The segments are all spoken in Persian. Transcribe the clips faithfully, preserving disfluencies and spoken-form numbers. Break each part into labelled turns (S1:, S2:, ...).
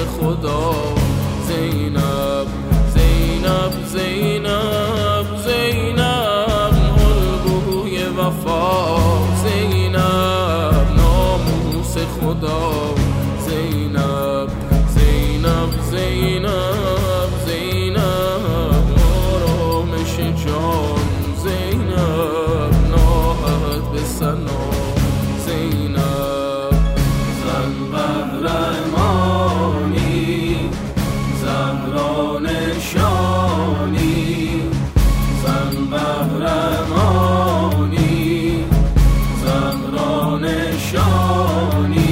S1: خدا. زینب زینب زینب زینب الگوی وفا. زینب ناموس خدا. زینب زینب زینب زینب آرامش جان. زینب ناهد به ثنا. زینب زن قهرمانی زهرا نشانی. زن قهرمانی زهرا نشانی.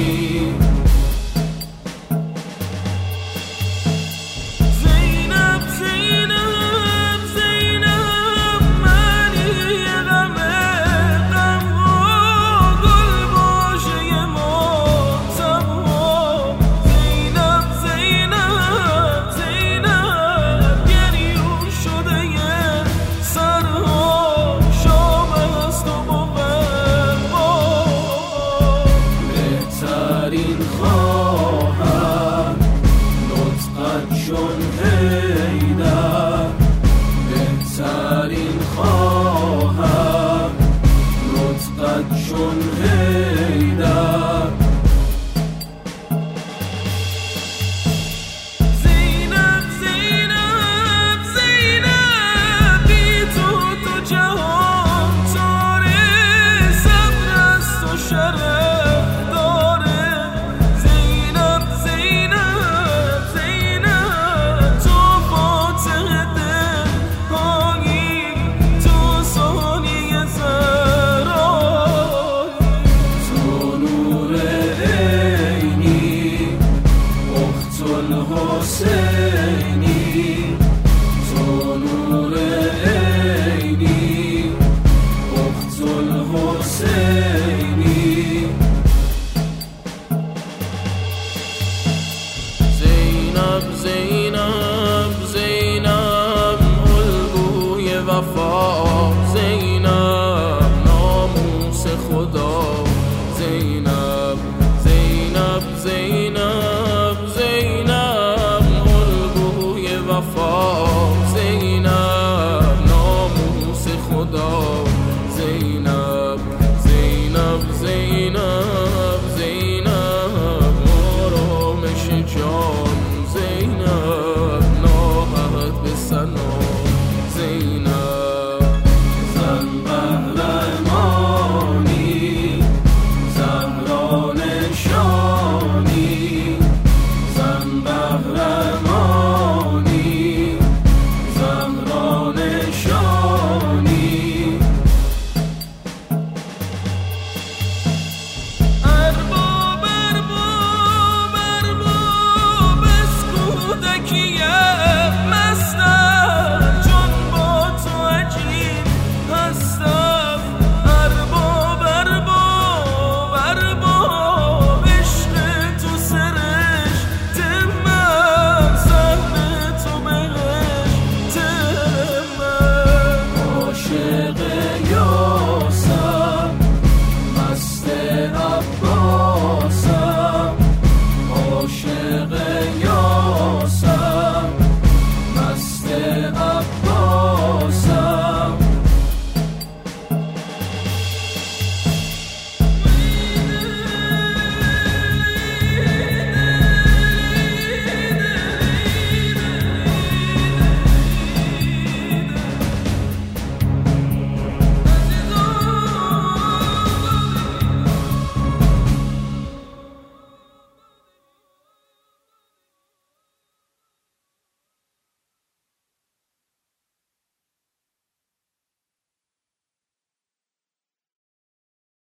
S1: چون حیدر بهترین خواهر. نطقت چون حیدر. زینب زینب زینب بی تو تو جهان تاره. صبر است و شرف داره. زینب زینب زینب تو فاتح دل هایی. تو ثانیه زهرایی. تو نور عینی اخت الحسینی. تو نور عینی اخت الحسینی. زینب زینب زینب الگوی وفا. زینب ناموس خدا. زینب زینب زینب زینب الگوی وفا. زینب ناموس خدا. زینب